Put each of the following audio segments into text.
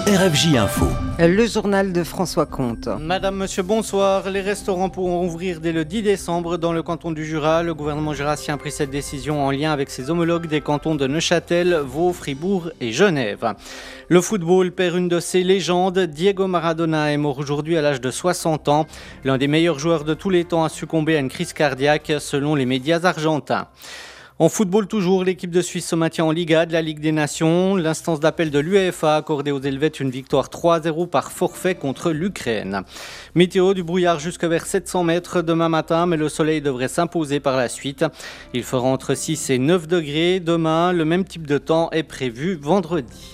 RFJ Info. Le journal de François Comte. Madame, monsieur, bonsoir. Les restaurants pourront ouvrir dès le 10 décembre dans le canton du Jura. Le gouvernement jurassien a pris cette décision en lien avec ses homologues des cantons de Neuchâtel, Vaud, Fribourg et Genève. Le football perd une de ses légendes. Diego Maradona est mort aujourd'hui à l'âge de 60 ans. L'un des meilleurs joueurs de tous les temps a succombé à une crise cardiaque selon les médias argentins. En football toujours, l'équipe de Suisse se maintient en Liga de la Ligue des Nations. L'instance d'appel de l'UEFA a accordé aux Helvètes une victoire 3-0 par forfait contre l'Ukraine. Météo, du brouillard jusque vers 700 mètres demain matin, mais le soleil devrait s'imposer par la suite. Il fera entre 6 et 9 degrés. Demain, le même type de temps est prévu vendredi.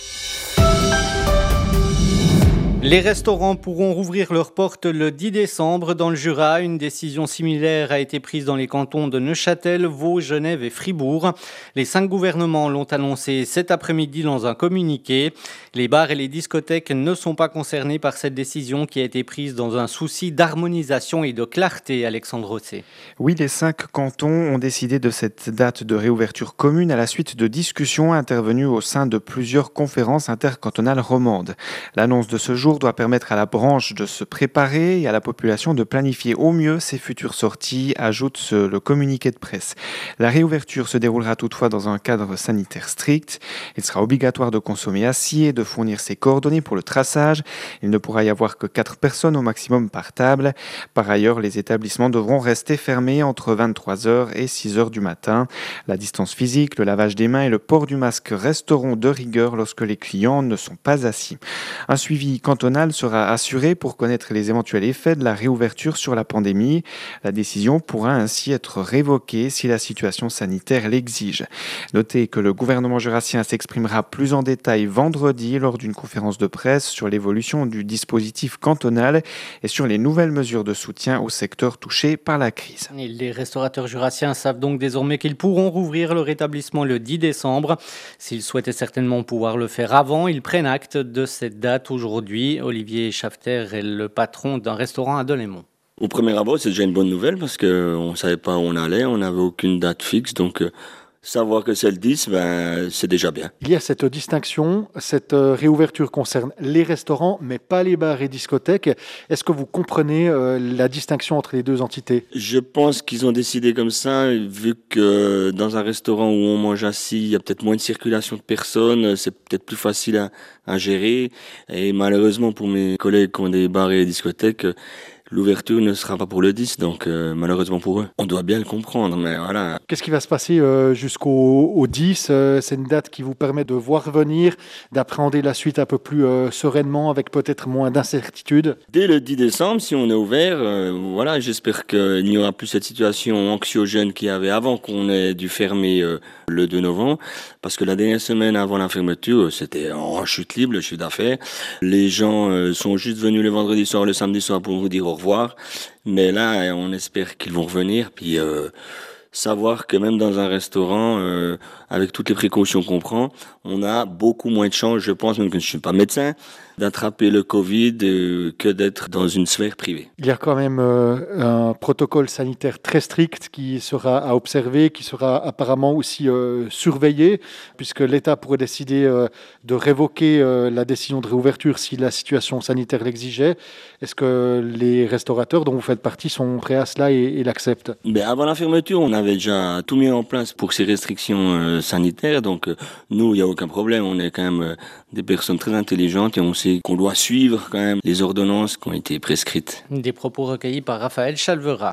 Les restaurants pourront rouvrir leurs portes le 10 décembre dans le Jura. Une décision similaire a été prise dans les cantons de Neuchâtel, Vaud, Genève et Fribourg. Les 5 gouvernements l'ont annoncé cet après-midi dans un communiqué. Les bars et les discothèques ne sont pas concernés par cette décision qui a été prise dans un souci d'harmonisation et de clarté, Alexandre Rosset. Oui, les 5 cantons ont décidé de cette date de réouverture commune à la suite de discussions intervenues au sein de plusieurs conférences intercantonales romandes. L'annonce de ce jour doit permettre à la branche de se préparer et à la population de planifier au mieux ses futures sorties, ajoute le communiqué de presse. La réouverture se déroulera toutefois dans un cadre sanitaire strict. Il sera obligatoire de consommer assis et de fournir ses coordonnées pour le traçage. Il ne pourra y avoir que 4 personnes au maximum par table. Par ailleurs, les établissements devront rester fermés entre 23h et 6h du matin. La distance physique, le lavage des mains et le port du masque resteront de rigueur lorsque les clients ne sont pas assis. Un suivi cantonal sera assuré pour connaître les éventuels effets de la réouverture sur la pandémie. La décision pourra ainsi être révoquée si la situation sanitaire l'exige. Notez que le gouvernement jurassien s'exprimera plus en détail vendredi lors d'une conférence de presse sur l'évolution du dispositif cantonal et sur les nouvelles mesures de soutien au secteur touché par la crise. Et les restaurateurs jurassiens savent donc désormais qu'ils pourront rouvrir leur établissement le 10 décembre. S'ils souhaitaient certainement pouvoir le faire avant, ils prennent acte de cette date aujourd'hui. Olivier Schafter est le patron d'un restaurant à Delémont. Au premier abord, c'est déjà une bonne nouvelle parce qu'on ne savait pas où on allait, on n'avait aucune date fixe, donc savoir que c'est le 10, c'est déjà bien. Il y a cette distinction, cette réouverture concerne les restaurants, mais pas les bars et discothèques. Est-ce que vous comprenez la distinction entre les deux entités ? Je pense qu'ils ont décidé comme ça, vu que dans un restaurant où on mange assis, il y a peut-être moins de circulation de personnes, c'est peut-être plus facile à gérer. Et malheureusement pour mes collègues qui ont des bars et des discothèques, l'ouverture ne sera pas pour le 10, donc malheureusement pour eux. On doit bien le comprendre, mais voilà. Qu'est-ce qui va se passer jusqu'au 10 ? C'est une date qui vous permet de voir venir, d'appréhender la suite un peu plus sereinement, avec peut-être moins d'incertitude. Dès le 10 décembre, si on est ouvert, voilà, j'espère qu'il n'y aura plus cette situation anxiogène qu'il y avait avant qu'on ait dû fermer le 2 novembre, parce que la dernière semaine avant la fermeture, c'était en chute libre, le chiffre d'affaires. Les gens sont juste venus le vendredi soir, le samedi soir pour vous dire au revoir, mais là on espère qu'ils vont revenir, puis savoir que même dans un restaurant, avec toutes les précautions qu'on prend, on a beaucoup moins de chances, je pense, même que je ne suis pas médecin, d'attraper le Covid que d'être dans une sphère privée. Il y a quand même un protocole sanitaire très strict qui sera à observer, qui sera apparemment aussi surveillé, puisque l'État pourrait décider de révoquer la décision de réouverture si la situation sanitaire l'exigeait. Est-ce que les restaurateurs dont vous faites partie sont prêts à cela et l'acceptent ? Avant la fermeture, on avait déjà tout mis en place pour ces restrictions sanitaires, donc nous, il n'y a aucun problème, on est quand même des personnes très intelligentes et on sait qu'on doit suivre quand même les ordonnances qui ont été prescrites. Des propos recueillis par Raphaël Chalvera.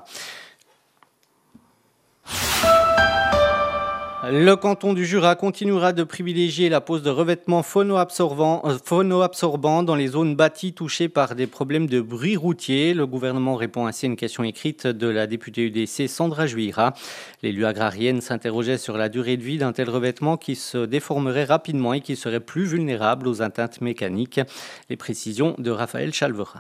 Le canton du Jura continuera de privilégier la pose de revêtements phonoabsorbants dans les zones bâties touchées par des problèmes de bruit routier. Le gouvernement répond ainsi à une question écrite de la députée UDC Sandra Juira. L'élu agrarienne s'interrogeait sur la durée de vie d'un tel revêtement qui se déformerait rapidement et qui serait plus vulnérable aux atteintes mécaniques. Les précisions de Raphaël Chalvera.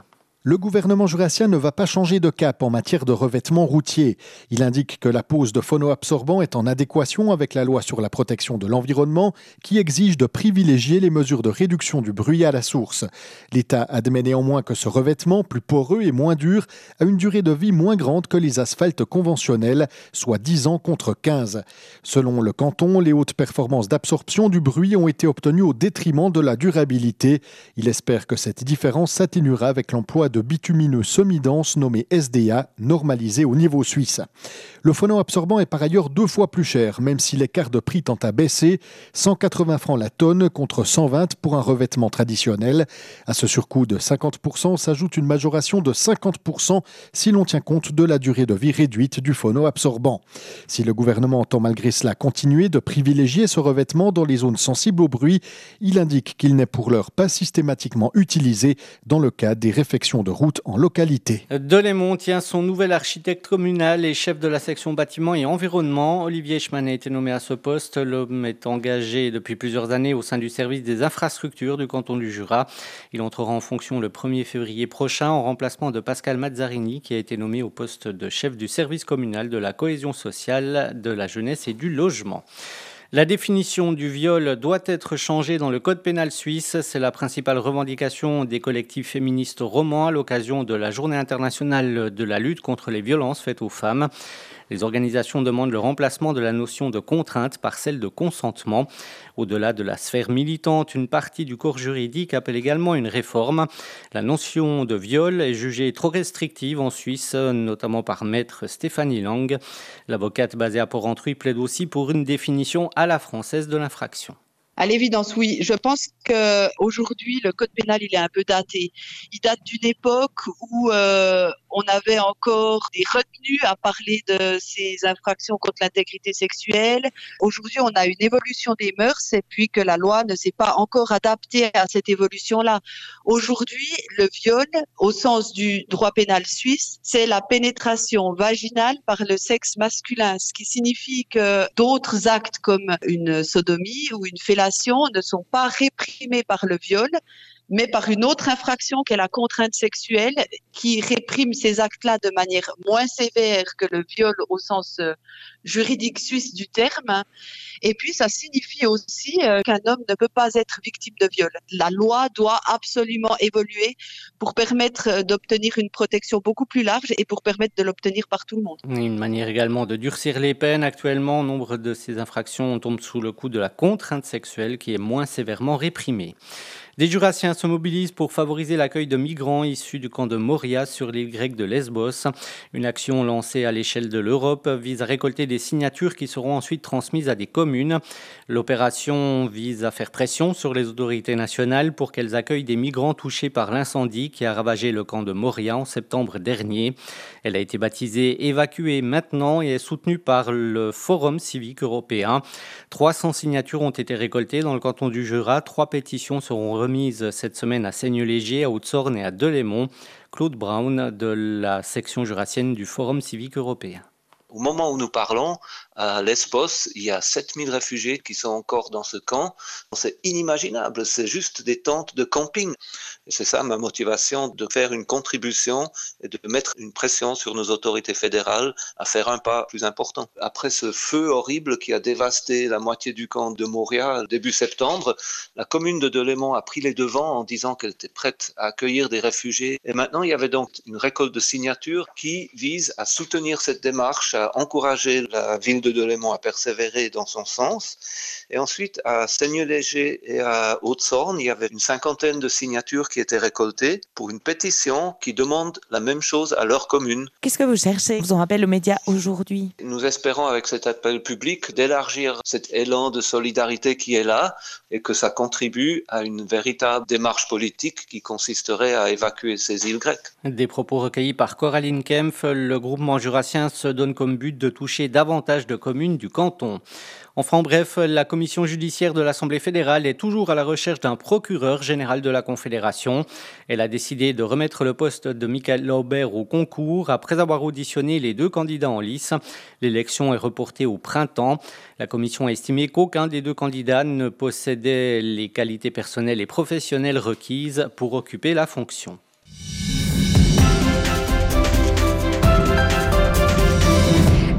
Le gouvernement jurassien ne va pas changer de cap en matière de revêtement routier. Il indique que la pose de phonoabsorbants est en adéquation avec la loi sur la protection de l'environnement qui exige de privilégier les mesures de réduction du bruit à la source. L'État admet néanmoins que ce revêtement, plus poreux et moins dur, a une durée de vie moins grande que les asphaltes conventionnels, soit 10 ans contre 15. Selon le canton, les hautes performances d'absorption du bruit ont été obtenues au détriment de la durabilité. Il espère que cette différence s'atténuera avec l'emploi de bitumineux semi-denses nommés SDA, normalisés au niveau suisse. Le phonoabsorbant est par ailleurs 2 fois plus cher, même si l'écart de prix tend à baisser, 180 francs la tonne contre 120 pour un revêtement traditionnel. À ce surcoût de 50% s'ajoute une majoration de 50% si l'on tient compte de la durée de vie réduite du phonoabsorbant. Si le gouvernement entend malgré cela continuer de privilégier ce revêtement dans les zones sensibles au bruit, il indique qu'il n'est pour l'heure pas systématiquement utilisé dans le cas des réfections de route en localité. Delémont tient son nouvel architecte communal et chef de la section bâtiment et environnement. Olivier Schmann a été nommé à ce poste. L'homme est engagé depuis plusieurs années au sein du service des infrastructures du canton du Jura. Il entrera en fonction le 1er février prochain en remplacement de Pascal Mazzarini qui a été nommé au poste de chef du service communal de la cohésion sociale, de la jeunesse et du logement. La définition du viol doit être changée dans le code pénal suisse. C'est la principale revendication des collectifs féministes romans à l'occasion de la Journée internationale de la lutte contre les violences faites aux femmes. Les organisations demandent le remplacement de la notion de contrainte par celle de consentement. Au-delà de la sphère militante, une partie du corps juridique appelle également une réforme. La notion de viol est jugée trop restrictive en Suisse, notamment par maître Stéphanie Lang. L'avocate basée à Port-Rentruy plaide aussi pour une définition à la française de l'infraction. À l'évidence, oui. Je pense qu'aujourd'hui, le code pénal, il est un peu daté. Il date d'une époque où on avait encore des retenues à parler de ces infractions contre l'intégrité sexuelle. Aujourd'hui, on a une évolution des mœurs et puis que la loi ne s'est pas encore adaptée à cette évolution-là. Aujourd'hui, le viol, au sens du droit pénal suisse, c'est la pénétration vaginale par le sexe masculin, ce qui signifie que d'autres actes comme une sodomie ou une fellation ne sont pas réprimés par le viol, mais par une autre infraction qui est la contrainte sexuelle, qui réprime ces actes-là de manière moins sévère que le viol au sens juridique suisse du terme. Et puis, ça signifie aussi qu'un homme ne peut pas être victime de viol. La loi doit absolument évoluer pour permettre d'obtenir une protection beaucoup plus large et pour permettre de l'obtenir par tout le monde. Une manière également de durcir les peines. Actuellement, nombre de ces infractions tombent sous le coup de la contrainte sexuelle qui est moins sévèrement réprimée. Des Jurassiens se mobilisent pour favoriser l'accueil de migrants issus du camp de Moria sur l'île grecque de Lesbos. Une action lancée à l'échelle de l'Europe vise à récolter des signatures qui seront ensuite transmises à des communes. L'opération vise à faire pression sur les autorités nationales pour qu'elles accueillent des migrants touchés par l'incendie qui a ravagé le camp de Moria en septembre dernier. Elle a été baptisée Évacuer maintenant et est soutenue par le Forum civique européen. 300 signatures ont été récoltées dans le canton du Jura. 3 pétitions seront remise cette semaine à Seigneux-Léger, à Haute-Sorne et à Delémont. Claude Brown de la section jurassienne du Forum civique européen. Au moment où nous parlons, à Lesbos, il y a 7000 réfugiés qui sont encore dans ce camp. C'est inimaginable, c'est juste des tentes de camping. Et c'est ça ma motivation, de faire une contribution et de mettre une pression sur nos autorités fédérales à faire un pas plus important. Après ce feu horrible qui a dévasté la moitié du camp de Moria début septembre, la commune de Delémont a pris les devants en disant qu'elle était prête à accueillir des réfugiés. Et maintenant, il y avait donc une récolte de signatures qui vise à soutenir cette démarche, à encourager la ville de Delémont à persévérer dans son sens. Et ensuite, à Seigneux-Léger et à Haute-Sorne, il y avait une 50aine de signatures qui étaient récoltées pour une pétition qui demande la même chose à leur commune. Qu'est-ce que vous cherchez? Vous en rappelez aux médias aujourd'hui? Nous espérons, avec cet appel public, d'élargir cet élan de solidarité qui est là et que ça contribue à une véritable démarche politique qui consisterait à évacuer ces îles grecques. Des propos recueillis par Coraline Kempf. Le groupement jurassien se donne comme but de toucher davantage de communes du canton. Enfin, bref, la commission judiciaire de l'Assemblée fédérale est toujours à la recherche d'un procureur général de la Confédération. Elle a décidé de remettre le poste de Michael Laubert au concours après avoir auditionné les 2 candidats en lice. L'élection est reportée au printemps. La commission a estimé qu'aucun des 2 candidats ne possédait les qualités personnelles et professionnelles requises pour occuper la fonction.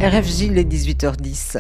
RFJ, il est 18h10.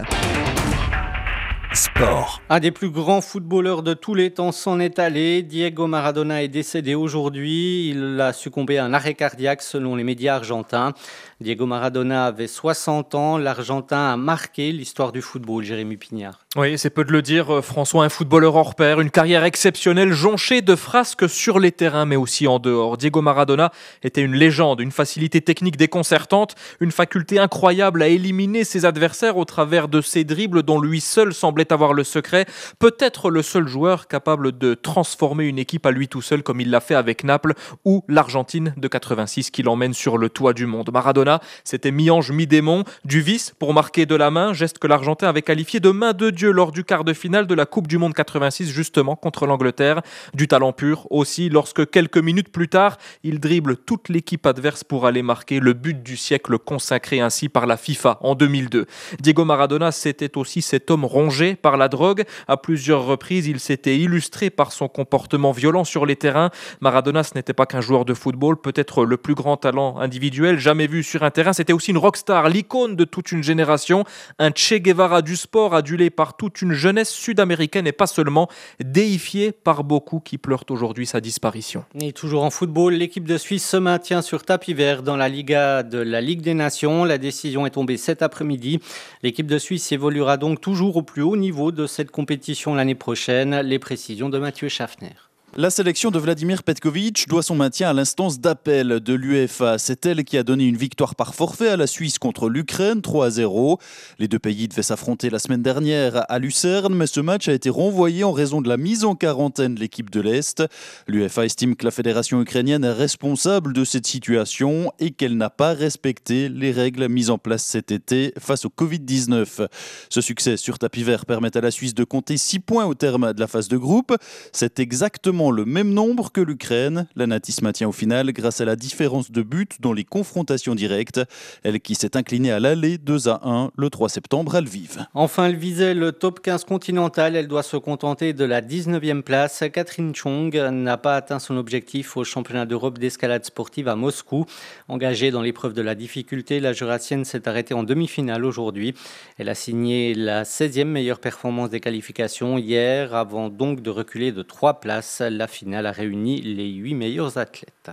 Sport. Un des plus grands footballeurs de tous les temps s'en est allé. Diego Maradona est décédé aujourd'hui. Il a succombé à un arrêt cardiaque selon les médias argentins. Diego Maradona avait 60 ans. L'Argentin a marqué l'histoire du football, Jérémy Pignard. Oui, c'est peu de le dire, François, un footballeur hors pair, une carrière exceptionnelle, jonchée de frasques sur les terrains, mais aussi en dehors. Diego Maradona était une légende, une facilité technique déconcertante, une faculté incroyable à éliminer ses adversaires au travers de ses dribbles dont lui seul semblait avoir le secret. Peut-être le seul joueur capable de transformer une équipe à lui tout seul, comme il l'a fait avec Naples ou l'Argentine de 86 qui l'emmène sur le toit du monde. Maradona, c'était mi-ange, mi-démon, du vice pour marquer de la main, geste que l'Argentin avait qualifié de main de Dieu lors du quart de finale de la Coupe du Monde 86, justement contre l'Angleterre. Du talent pur aussi, lorsque quelques minutes plus tard, il dribble toute l'équipe adverse pour aller marquer le but du siècle consacré ainsi par la FIFA en 2002. Diego Maradona, c'était aussi cet homme rongé par la drogue. À plusieurs reprises, il s'était illustré par son comportement violent sur les terrains. Maradona, ce n'était pas qu'un joueur de football, peut-être le plus grand talent individuel jamais vu sur un terrain. C'était aussi une rockstar, l'icône de toute une génération, un Che Guevara du sport adulé par toute une jeunesse sud-américaine et pas seulement, déifié par beaucoup qui pleurent aujourd'hui sa disparition. Et toujours en football, l'équipe de Suisse se maintient sur tapis vert dans la Liga de la Ligue des Nations. La décision est tombée cet après-midi. L'équipe de Suisse évoluera donc toujours au plus haut niveau de cette compétition l'année prochaine. Les précisions de Mathieu Schaffner. La sélection de Vladimir Petkovic doit son maintien à l'instance d'appel de l'UEFA. C'est elle qui a donné une victoire par forfait à la Suisse contre l'Ukraine, 3-0. Les deux pays devaient s'affronter la semaine dernière à Lucerne, mais ce match a été renvoyé en raison de la mise en quarantaine de l'équipe de l'Est. L'UEFA estime que la fédération ukrainienne est responsable de cette situation et qu'elle n'a pas respecté les règles mises en place cet été face au Covid-19. Ce succès sur tapis vert permet à la Suisse de compter 6 points au terme de la phase de groupe. C'est exactement le même nombre que l'Ukraine. La Nati se maintient au final grâce à la différence de but dans les confrontations directes. Elle qui s'est inclinée à l'aller 2-1 le 3 septembre à Lviv. Enfin, elle visait le top 15 continental. Elle doit se contenter de la 19e place. Catherine Chong n'a pas atteint son objectif au championnat d'Europe d'escalade sportive à Moscou. Engagée dans l'épreuve de la difficulté, la Jurassienne s'est arrêtée en demi-finale aujourd'hui. Elle a signé la 16e meilleure performance des qualifications hier, avant donc de reculer de 3 places. La finale a réuni les 8 meilleurs athlètes.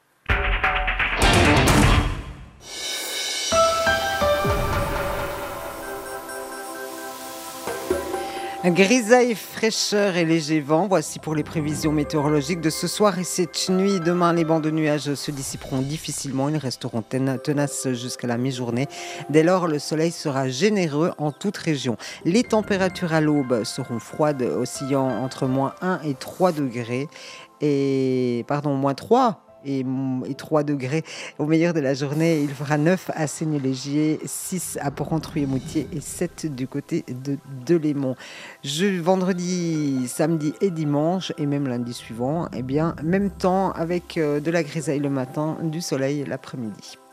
Grisaille, fraîcheur et léger vent, voici pour les prévisions météorologiques de ce soir et cette nuit. Demain, les bancs de nuages se dissiperont difficilement, ils resteront tenaces jusqu'à la mi-journée. Dès lors, le soleil sera généreux en toute région. Les températures à l'aube seront froides, oscillant entre -1 et 3 degrés. moins 3 et 3 degrés au meilleur de la journée. Il fera 9 à Seignelay-Gier, 6 à Porrentruy-et-Moutier et 7 du côté de Delémont. Vendredi, samedi et dimanche, et même lundi suivant, même temps avec de la grisaille le matin, du soleil l'après-midi.